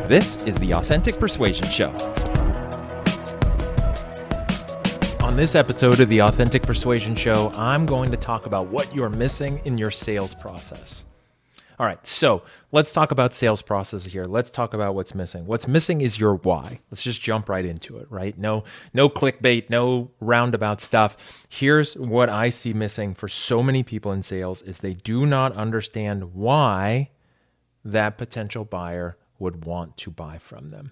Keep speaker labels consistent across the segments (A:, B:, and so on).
A: This is the Authentic Persuasion Show. On this episode of the Authentic Persuasion Show, I'm going to talk about what you're missing in your sales process. All right, so let's talk about sales process here. Let's talk about what's missing. What's missing is your why. Let's just jump right into it, right? No clickbait, no roundabout stuff. Here's what I see missing for so many people in sales is they do not understand why that potential buyer would want to buy from them.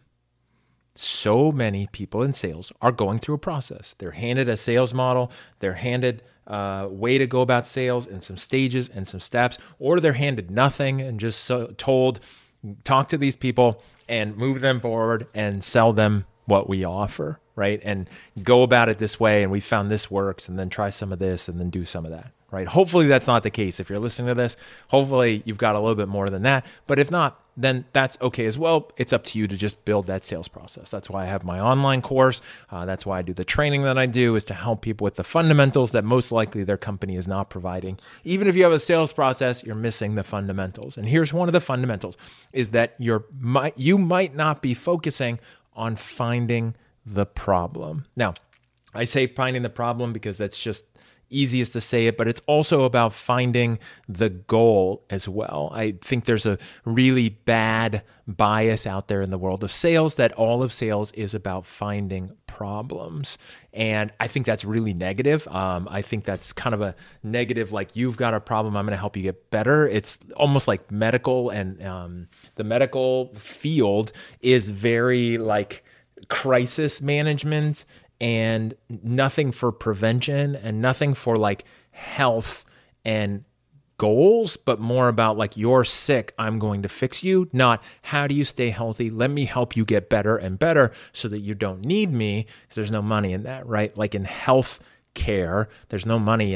A: So many people in sales are going through a process. They're handed a sales model, they're handed a way to go about sales and some stages and some steps, or they're handed nothing and just told, talk to these people and move them forward and sell them what we offer, right? And go about it this way, and we found this works, and then try some of this and then do some of that, right? Hopefully that's not the case. If you're listening to this, hopefully you've got a little bit more than that. But if not, then that's okay as well. It's up to you to just build that sales process. That's why I have my online course. That's why I do the training that I do, is to help people with the fundamentals that most likely their company is not providing. Even if you have a sales process, you're missing the fundamentals. And here's one of the fundamentals, is that you might not be focusing on finding the problem. Now, I say finding the problem because that's just easiest to say it, but it's also about finding the goal as well. I think there's a really bad bias out there in the world of sales that all of sales is about finding problems. And I think that's really negative. I think that's kind of a negative, like, you've got a problem, I'm going to help you get better. It's almost like medical, and the medical field is very like crisis management and nothing for prevention and nothing for like health and goals, but more about like, you're sick, I'm going to fix you, not how do you stay healthy? Let me help you get better and better so that you don't need me, because there's no money in that, right? Like in health care, there's no money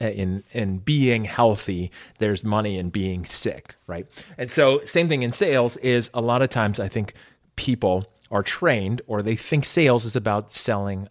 A: in being healthy. There's money in being sick, right? And so same thing in sales is, a lot of times I think people are trained, or they think sales is about selling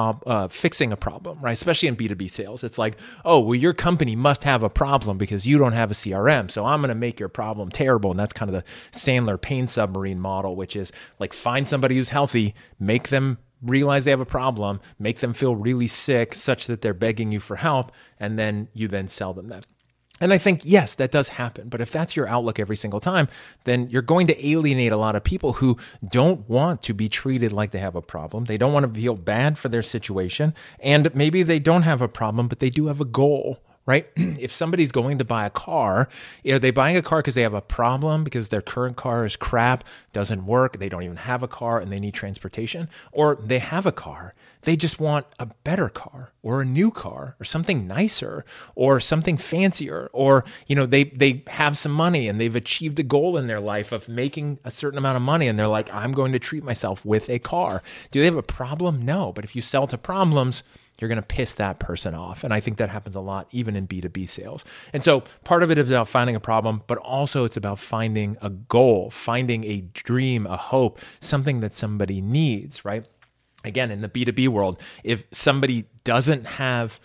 A: fixing a problem, right? Especially in B2B sales. It's like, oh, well, your company must have a problem because you don't have a CRM. So I'm going to make your problem terrible. And that's kind of the Sandler pain submarine model, which is like, find somebody who's healthy, make them realize they have a problem, make them feel really sick such that they're begging you for help. And then you then sell them that. And I think, yes, that does happen. But if that's your outlook every single time, then you're going to alienate a lot of people who don't want to be treated like they have a problem. They don't want to feel bad for their situation. And maybe they don't have a problem, but they do have a goal, right? If somebody's going to buy a car, are they buying a car because they have a problem, because their current car is crap, doesn't work, they don't even have a car, and they need transportation? Or they have a car, they just want a better car, or a new car, or something nicer, or something fancier, or they have some money and they've achieved a goal in their life of making a certain amount of money, and they're like, I'm going to treat myself with a car. Do they have a problem? No. But if you sell to problems, you're going to piss that person off. And I think that happens a lot, even in B2B sales. And so part of it is about finding a problem, but also it's about finding a goal, finding a dream, a hope, something that somebody needs, right? Again, in the B2B world, if somebody doesn't have,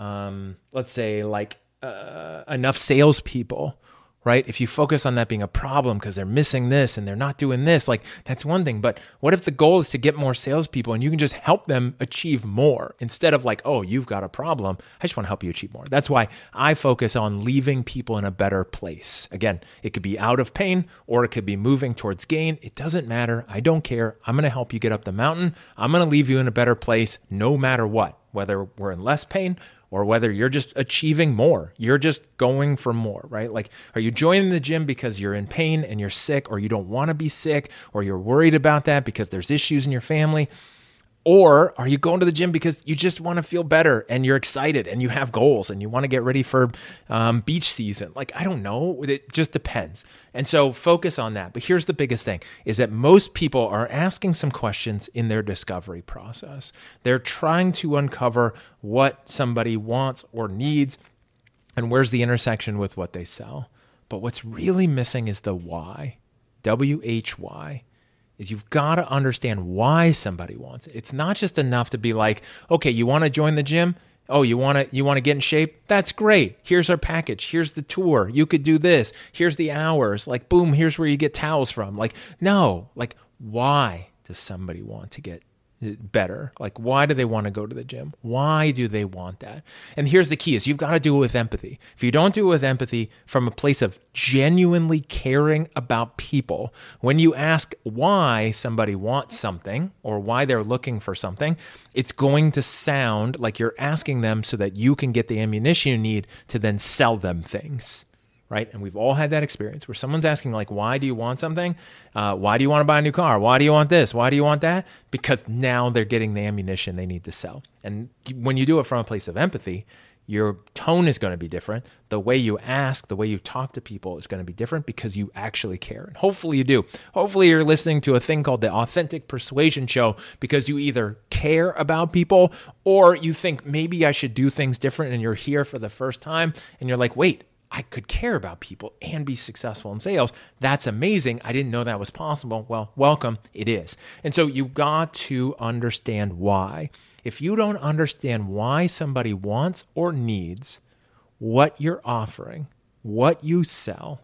A: let's say, like enough salespeople, right? If you focus on that being a problem because they're missing this and they're not doing this, like, that's one thing. But what if the goal is to get more salespeople and you can just help them achieve more, instead of like, oh, you've got a problem, I just want to help you achieve more. That's why I focus on leaving people in a better place. Again, it could be out of pain or it could be moving towards gain. It doesn't matter. I don't care. I'm going to help you get up the mountain. I'm going to leave you in a better place no matter what, whether we're in less pain or whether you're just achieving more. You're just going for more, right? Like, are you joining the gym because you're in pain and you're sick, or you don't want to be sick, or you're worried about that because there's issues in your family? Or are you going to the gym because you just want to feel better and you're excited and you have goals and you want to get ready for beach season? Like, I don't know. It just depends. And so focus on that. But here's the biggest thing, is that most people are asking some questions in their discovery process. They're trying to uncover what somebody wants or needs and where's the intersection with what they sell. But what's really missing is the why, WHY. Is you've got to understand why somebody wants it. It's not just enough to be like, okay, you want to join the gym? Oh, you want to get in shape? That's great. Here's our package. Here's the tour. You could do this. Here's the hours. Like, boom, here's where you get towels from. Like, no, like, why does somebody want to get better? Like, why do they want to go to the gym? Why do they want that? And here's the key is you've got to do it with empathy. If you don't do it with empathy from a place of genuinely caring about people, when you ask why somebody wants something or why they're looking for something, it's going to sound like you're asking them so that you can get the ammunition you need to then sell them things. Right? And we've all had that experience where someone's asking like, why do you want something? Why do you want to buy a new car? Why do you want this? Why do you want that? Because now they're getting the ammunition they need to sell. And when you do it from a place of empathy, your tone is going to be different. The way you ask, the way you talk to people is going to be different because you actually care. And hopefully you do. Hopefully you're listening to a thing called the Authentic Persuasion Show because you either care about people or you think maybe I should do things different and you're here for the first time and you're like, wait, I could care about people and be successful in sales. That's amazing. I didn't know that was possible. Well, welcome. It is. And so you got to understand why. If you don't understand why somebody wants or needs what you're offering, what you sell,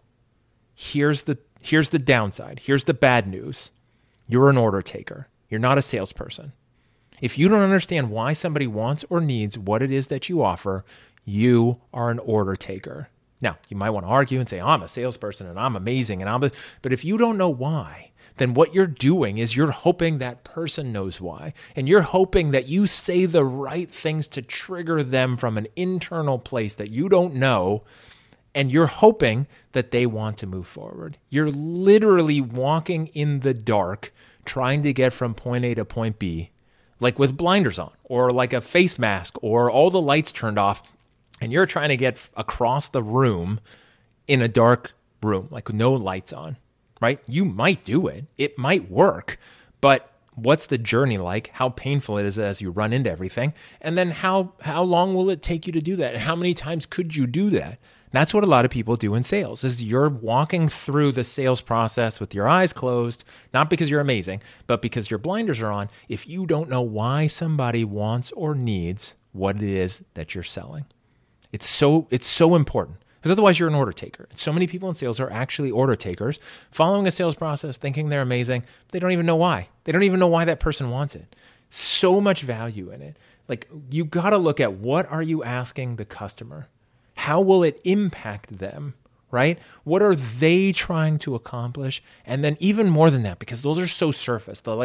A: here's the downside. Here's the bad news. You're an order taker. You're not a salesperson. If you don't understand why somebody wants or needs what it is that you offer, you are an order taker. Now, you might want to argue and say, I'm a salesperson and I'm amazing. But if you don't know why, then what you're doing is you're hoping that person knows why. And you're hoping that you say the right things to trigger them from an internal place that you don't know. And you're hoping that they want to move forward. You're literally walking in the dark, trying to get from point A to point B, like with blinders on or like a face mask or all the lights turned off. And you're trying to get across the room in a dark room, like no lights on, right? You might do it. It might work. But what's the journey like? How painful it is as you run into everything? And then how long will it take you to do that? And how many times could you do that? That's what a lot of people do in sales is you're walking through the sales process with your eyes closed, not because you're amazing, but because your blinders are on if you don't know why somebody wants or needs what it is that you're selling. It's so important because otherwise you're an order taker. And so many people in sales are actually order takers, following a sales process, thinking they're amazing. They don't even know why. They don't even know why that person wants it. So much value in it. Like you got to look at what are you asking the customer? How will it impact them? Right? What are they trying to accomplish? And then even more than that, because those are so surface, the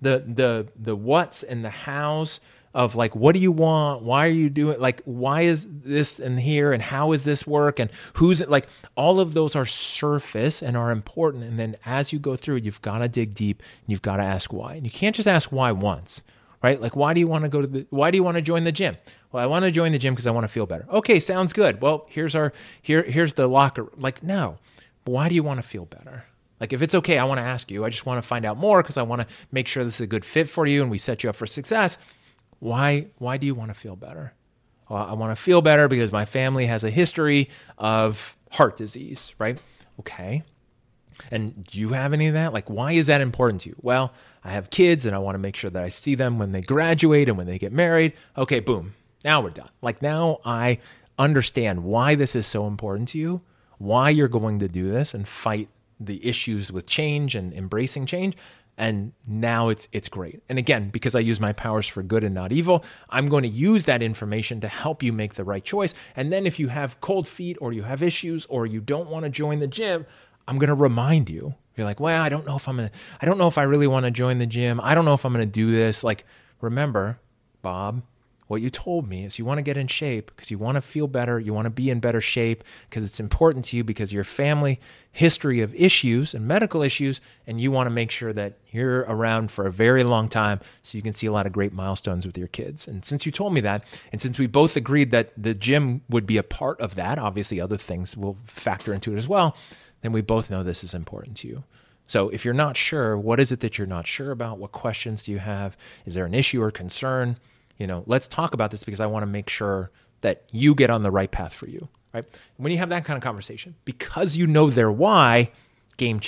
A: what's and the how's of like, what do you want? Why are you doing? Like, why is this and here? And how is this work? And who's it? Like, all of those are surface and are important. And then as you go through, you've got to dig deep and you've got to ask why. And you can't just ask why once, right? Like, why do you want to join the gym? Well, I want to join the gym because I want to feel better. Okay, sounds good. Well, here's the locker. Like, no, why do you want to feel better? Like, if it's okay, I want to ask you. I just want to find out more because I want to make sure this is a good fit for you and we set you up for success. Why do you want to feel better? Well, I want to feel better because my family has a history of heart disease, right? Okay. And do you have any of that? Like, why is that important to you? Well, I have kids and I want to make sure that I see them when they graduate and when they get married. Okay, boom. Now we're done. Like, now I understand why this is so important to you, why you're going to do this and fight the issues with change and embracing change. And now it's great. And again, because I use my powers for good and not evil, I'm going to use that information to help you make the right choice. And then if you have cold feet or you have issues or you don't want to join the gym, I'm going to remind you. You're like, well, I don't know if I really want to join the gym. I don't know if I'm going to do this. Like, remember, Bob, what you told me is you want to get in shape because you want to feel better. You want to be in better shape because it's important to you because your family history of issues and medical issues, and you want to make sure that you're around for a very long time so you can see a lot of great milestones with your kids. And since you told me that, and since we both agreed that the gym would be a part of that, obviously other things will factor into it as well, then we both know this is important to you. So if you're not sure, what is it that you're not sure about? What questions do you have? Is there an issue or concern? Let's talk about this because I want to make sure that you get on the right path for you, right? When you have that kind of conversation, because you know their why, game changer.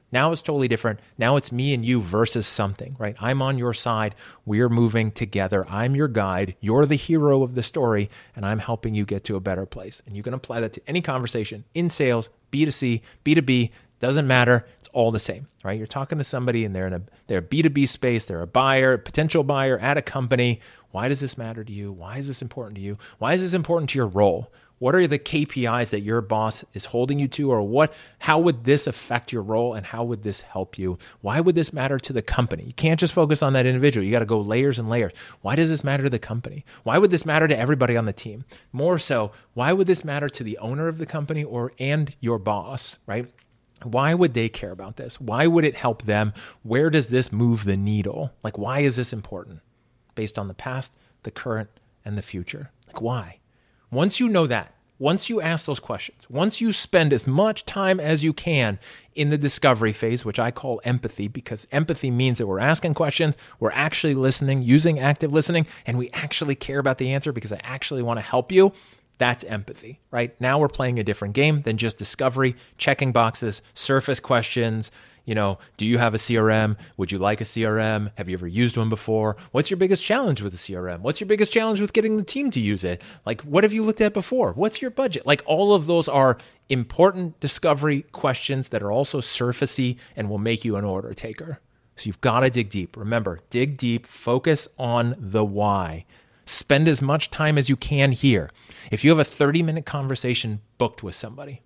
A: Now it's totally different. Now it's me and you versus something, right? I'm on your side. We're moving together. I'm your guide. You're the hero of the story, and I'm helping you get to a better place. And you can apply that to any conversation in sales, B2C, B2B, doesn't matter. It's all the same, right? You're talking to somebody and they're a B2B space. They're a buyer, a potential buyer at a company. Why does this matter to you? Why is this important to you? Why is this important to your role? What are the KPIs that your boss is holding you to, or how would this affect your role, and how would this help you? Why would this matter to the company? You can't just focus on that individual. You got to go layers and layers. Why does this matter to the company? Why would this matter to everybody on the team? More so, why would this matter to the owner of the company and your boss, right? Why would they care about this? Why would it help them? Where does this move the needle? Like, why is this important? Based on the past, the current, and the future. Like, why? Once you know that, once you ask those questions, once you spend as much time as you can in the discovery phase, which I call empathy, because empathy means that we're asking questions, we're actually listening, using active listening, and we actually care about the answer because I actually want to help you. That's empathy, right? Now we're playing a different game than just discovery, checking boxes, surface questions. Do you have a CRM? Would you like a CRM? Have you ever used one before? What's your biggest challenge with a CRM? What's your biggest challenge with getting the team to use it? Like, what have you looked at before? What's your budget? Like, all of those are important discovery questions that are also surfacey and will make you an order taker. So you've got to dig deep. Remember, dig deep, focus on the why. Spend as much time as you can here. If you have a 30-minute conversation booked with somebody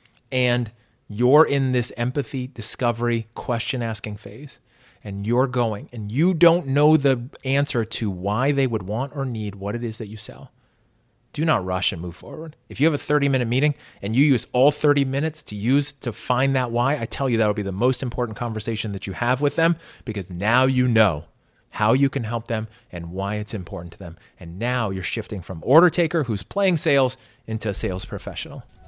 A: and you're in this empathy, discovery, question-asking phase, and you're going, and you don't know the answer to why they would want or need what it is that you sell, do not rush and move forward. If you have a 30-minute meeting and you use all 30 minutes to find that why, I tell you that will be the most important conversation that you have with them, because now you know how you can help them and why it's important to them. And now you're shifting from order taker who's playing sales into a sales professional.